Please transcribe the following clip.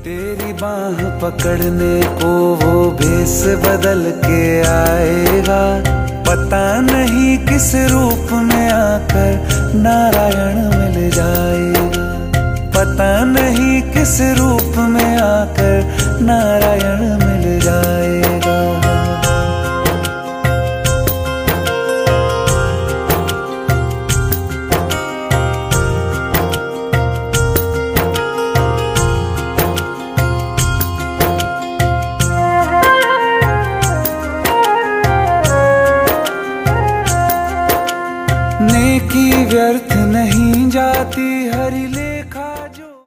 तेरी बाह पकड़ने को वो भेस बदल के आएगा, पता नहीं किस रूप में आकर नारायण मिल जाएगा, पता नहीं किस रूप में आकर नारायण मिल जाएगा। नेकी व्यर्थ नहीं जाती,